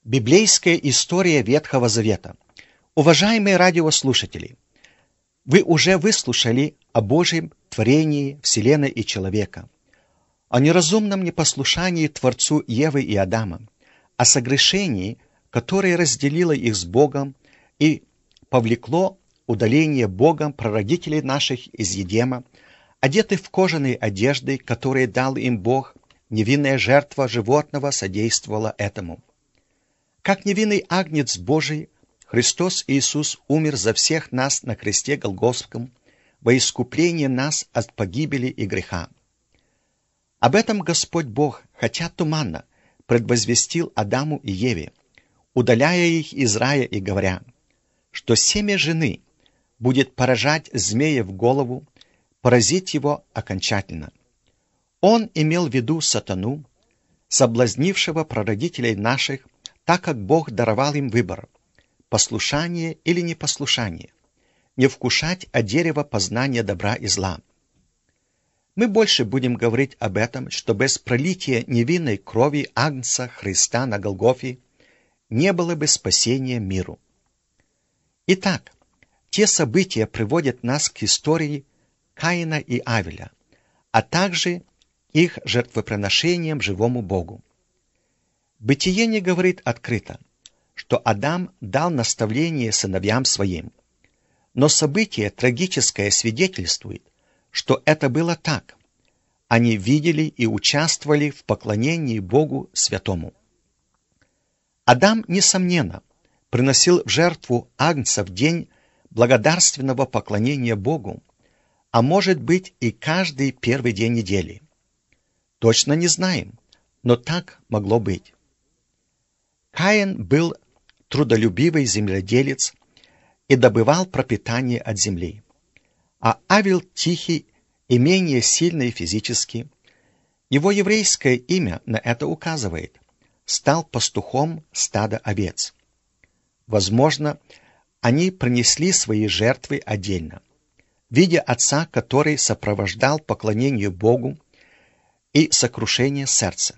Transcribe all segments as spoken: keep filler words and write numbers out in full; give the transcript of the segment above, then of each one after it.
Библейская история Ветхого Завета. Уважаемые радиослушатели, вы уже выслушали о Божьем творении Вселенной и человека, о неразумном непослушании Творцу Евы и Адама, о согрешении, которое разделило их с Богом и повлекло удаление Богом прародителей наших из Едема, одетых в кожаные одежды, которые дал им Бог. Невинная жертва животного содействовала этому. Как невинный агнец Божий, Христос Иисус умер за всех нас на кресте Голгофском во искупление нас от погибели и греха. Об этом Господь Бог, хотя туманно, предвозвестил Адаму и Еве, удаляя их из рая и говоря, что семя жены будет поражать змея в голову, поразить его окончательно. Он имел в виду сатану, соблазнившего прародителей наших, так как Бог даровал им выбор – послушание или непослушание, не вкушать от дерева познания добра и зла. Мы больше будем говорить об этом, что без пролития невинной крови Агнца Христа на Голгофе не было бы спасения миру. Итак, те события приводят нас к истории Каина и Авеля, а также их жертвоприношением живому Богу. Бытие не говорит открыто, что Адам дал наставление сыновьям своим, но событие трагическое свидетельствует, что это было так. Они видели и участвовали в поклонении Богу Святому. Адам, несомненно, приносил в жертву агнца в день благодарственного поклонения Богу, а может быть и каждый первый день недели. Точно не знаем, но так могло быть. Каин был трудолюбивый земледелец и добывал пропитание от земли, а Авель тихий и менее сильный физически. Его еврейское имя на это указывает. Стал пастухом стада овец. Возможно, они принесли свои жертвы отдельно, видя отца, который сопровождал поклонению Богу и сокрушение сердца.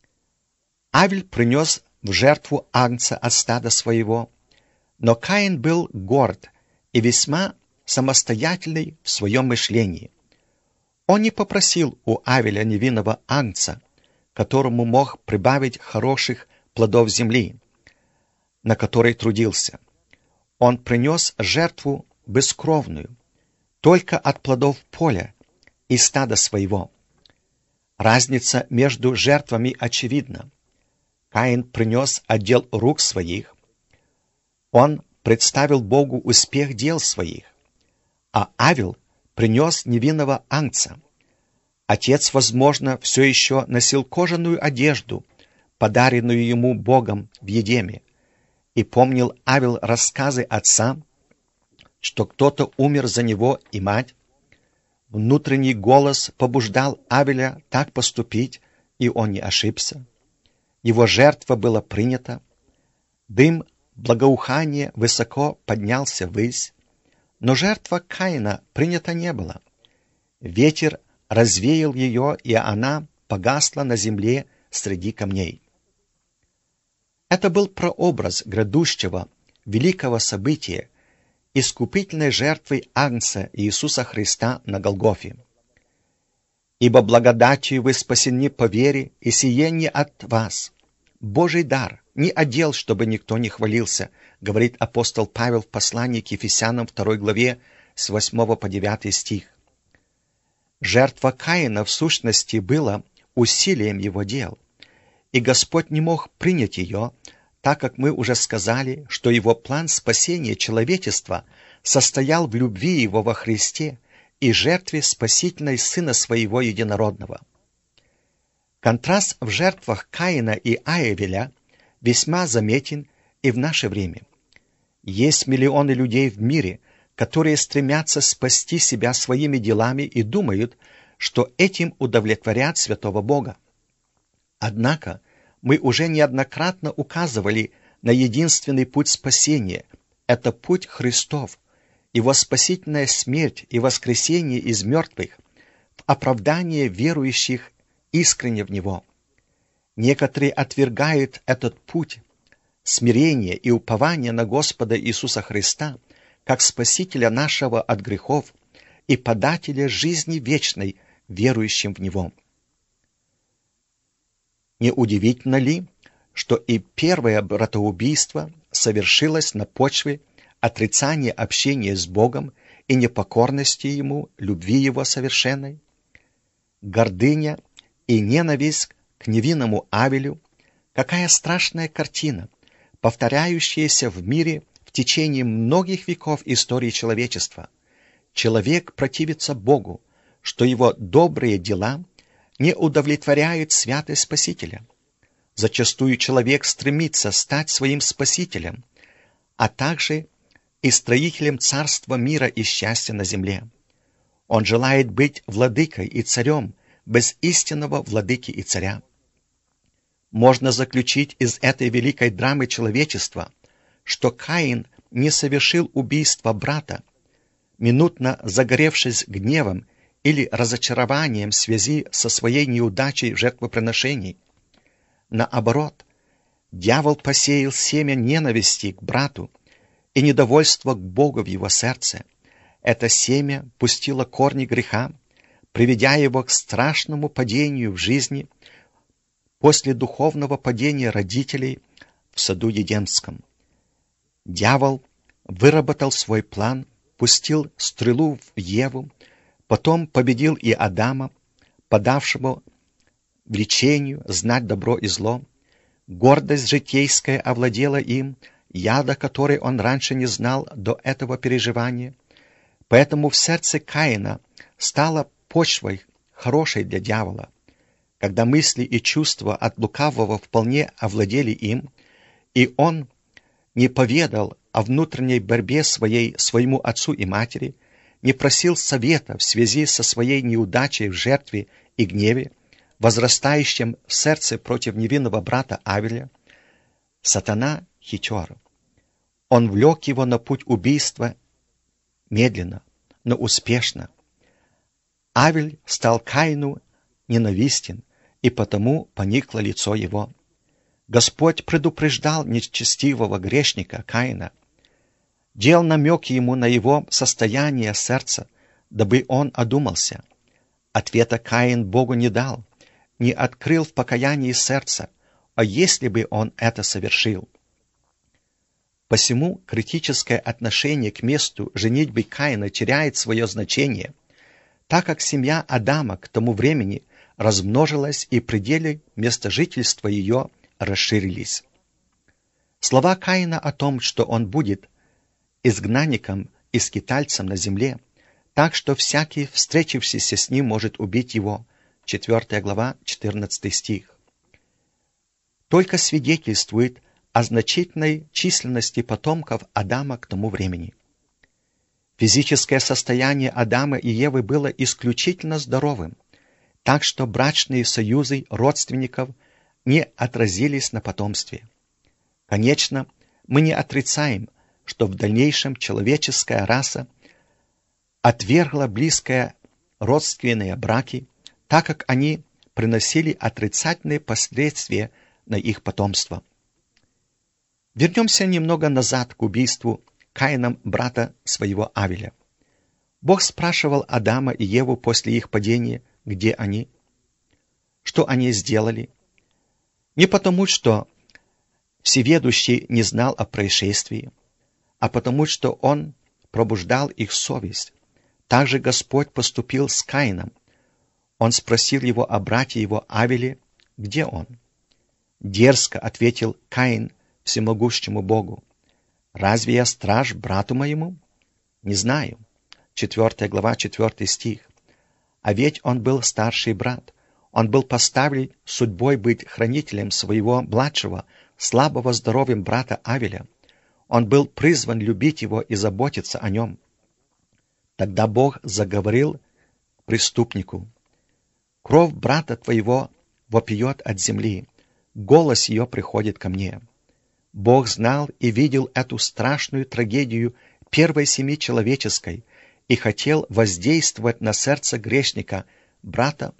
Авель принес в жертву агнца от стада своего, но Каин был горд и весьма самостоятельный в своем мышлении. Он не попросил у Авеля невинного агнца, которому мог прибавить хороших плодов земли, на которой трудился. Он принес жертву бескровную, только от плодов поля и стада своего. Разница между жертвами очевидна. Каин принес отдел рук своих. Он представил Богу успех дел своих. А Авель принес невинного агнца. Отец, возможно, все еще носил кожаную одежду, подаренную ему Богом в Едеме, и помнил Авель рассказы отца, что кто-то умер за него и мать. Внутренний голос побуждал Авеля так поступить, и он не ошибся. Его жертва была принята, дым благоухания высоко поднялся ввысь, но жертва Каина принята не была. Ветер развеял ее, и она погасла на земле среди камней. Это был прообраз грядущего великого события, искупительной жертвы Агнца Иисуса Христа на Голгофе. «Ибо благодатью вы спасены по вере, и сие не от вас. Божий дар, не отдел, чтобы никто не хвалился», говорит апостол Павел в послании к Ефесянам второй главе с восьмого по девятый стих. Жертва Каина в сущности была усилием его дел, и Господь не мог принять ее, так как мы уже сказали, что его план спасения человечества состоял в любви его во Христе и жертве спасительной Сына Своего Единородного. Контраст в жертвах Каина и Авеля весьма заметен и в наше время. Есть миллионы людей в мире, которые стремятся спасти себя своими делами и думают, что этим удовлетворят святого Бога. Однако мы уже неоднократно указывали на единственный путь спасения – это путь Христов, Его спасительная смерть и воскресение из мертвых в оправдание верующих искренне в Него. Некоторые отвергают этот путь, смирение и упование на Господа Иисуса Христа, как Спасителя нашего от грехов и подателя жизни вечной верующим в Него. Неудивительно ли, что и первое братоубийство совершилось на почве отрицания общения с Богом и непокорности Ему, любви Его совершенной? Гордыня и ненависть к невинному Авелю — какая страшная картина, повторяющаяся в мире в течение многих веков истории человечества. Человек противится Богу, что его добрые дела не удовлетворяют святость Спасителя. Зачастую человек стремится стать своим Спасителем, а также и строителем царства мира и счастья на земле. Он желает быть владыкой и царем без истинного владыки и царя. Можно заключить из этой великой драмы человечества, что Каин не совершил убийства брата, минутно загоревшись гневом или разочарованием в связи со своей неудачей в жертвоприношении. Наоборот, дьявол посеял семя ненависти к брату и недовольства к Богу в его сердце. Это семя пустило корни греха, приведя его к страшному падению в жизни после духовного падения родителей в саду Едемском. Дьявол выработал свой план, пустил стрелу в Еву, потом победил и Адама, подавшего влечению знать добро и зло. Гордость житейская овладела им, яда которой он раньше не знал до этого переживания. Поэтому в сердце Каина стала почвой хорошей для дьявола. Когда мысли и чувства от лукавого вполне овладели им, и он не поведал о внутренней борьбе своей своему отцу и матери, не просил совета в связи со своей неудачей в жертве и гневе, возрастающим в сердце против невинного брата Авеля, сатана хитер. Он влек его на путь убийства медленно, но успешно. Авель стал Каину ненавистен, и потому поникло лицо его. Господь предупреждал нечестивого грешника Каина, делал намеки ему на его состояние сердца, дабы он одумался. Ответа Каин Богу не дал, не открыл в покаянии сердца, а если бы он это совершил. Посему критическое отношение к месту женитьбы Каина теряет свое значение, так как семья Адама к тому времени размножилась и пределы места жительства ее расширились. Слова Каина о том, что он будет изгнанником и скитальцем на земле, так что всякий, встретившийся с ним, может убить его, четвёртая глава, четырнадцатый стих, только свидетельствует о значительной численности потомков Адама к тому времени. Физическое состояние Адама и Евы было исключительно здоровым, так что брачные союзы родственников не отразились на потомстве. Конечно, мы не отрицаем, что в дальнейшем человеческая раса отвергла близкие родственные браки, так как они приносили отрицательные последствия на их потомство. Вернемся немного назад к убийству Каином брата своего Авеля. Бог спрашивал Адама и Еву после их падения, где они, что они сделали. Не потому, что Всеведущий не знал о происшествии, а потому, что Он пробуждал их совесть. Также Господь поступил с Каином. Он спросил его о брате его Авеле, где он. Дерзко ответил Каин всемогущему Богу: «Разве я страж брату моему? Не знаю». четвёртая глава, четвёртый стих. А ведь он был старший брат. Он был поставлен судьбой быть хранителем своего младшего, слабого здоровьем брата Авеля. Он был призван любить его и заботиться о нем. Тогда Бог заговорил к преступнику: «Кровь брата твоего вопиет от земли, голос ее приходит ко мне». Бог знал и видел эту страшную трагедию первой семьи человеческой и хотел воздействовать на сердце грешника,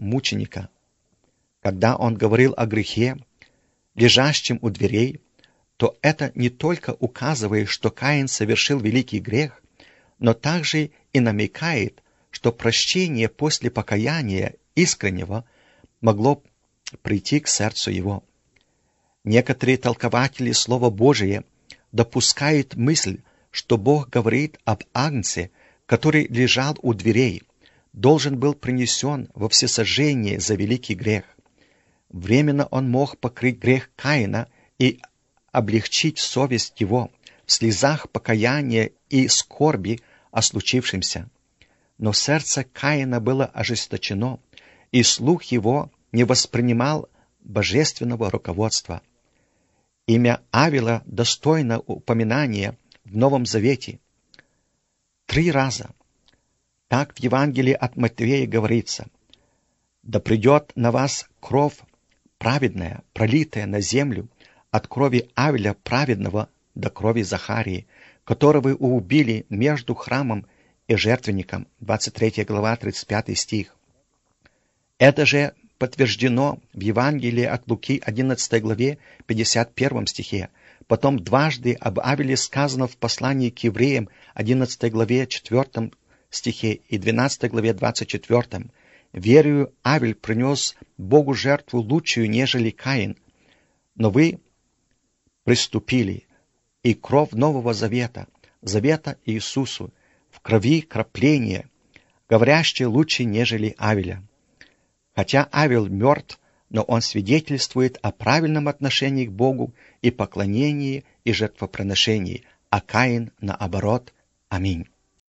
брата-мученика. Когда он говорил о грехе, лежащем у дверей, то это не только указывает, что Каин совершил великий грех, но также и намекает, что прощение после покаяния искреннего могло прийти к сердцу его. Некоторые толкователи Слова Божия допускают мысль, что Бог говорит об агнце, который лежал у дверей, должен был принесен во всесожжение за великий грех. Временно он мог покрыть грех Каина и облегчить совесть его в слезах покаяния и скорби о случившемся. Но сердце Каина было ожесточено, и слух его не воспринимал божественного руководства. Имя Авеля достойно упоминания в Новом Завете. Три раза. Так в Евангелии от Матвея говорится: «Да придет на вас кровь праведная, пролитая на землю, от крови Авеля праведного до крови Захарии, которого вы убили между храмом и жертвенником». двадцать третья глава, тридцать пятый стих. Это же подтверждено в Евангелии от Луки, одиннадцатой главе, пятьдесят первом стихе. Потом дважды об Авеле сказано в послании к евреям, одиннадцатой главе, четвёртом стихе и двенадцатой главе, двадцать четвёртом. «Верою Авель принес Богу жертву лучшую, нежели Каин. Но вы приступили, и кровь Нового Завета, Завета Иисусу, в крови крапление, говорящее лучше, нежели Авеля». Хотя Авель мертв, но он свидетельствует о правильном отношении к Богу и поклонении и жертвоприношении, а Каин наоборот. Аминь.